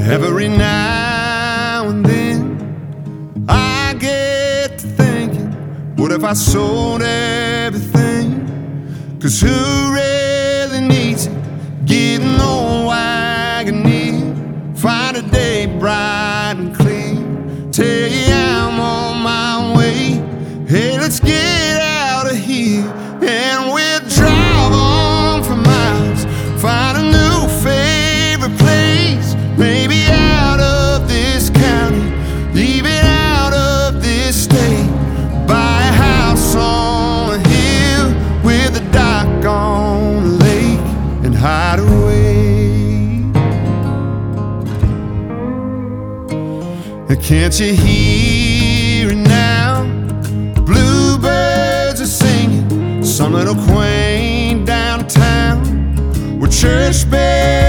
Every now and then I get to thinking, what if I sold everything? 'Cause who really needs it? Getting old Wagoneer, find a day bright and clear. Tell you I'm on my way. Hey, let's get out of here and we'll drive on for miles. Find a new favorite place, maybe out of this county, even out of this state. Buy a house on a hill with a dock on a lake and hide away. Can't you hear it now? Bluebirds are singing some little quaint downtown where church bells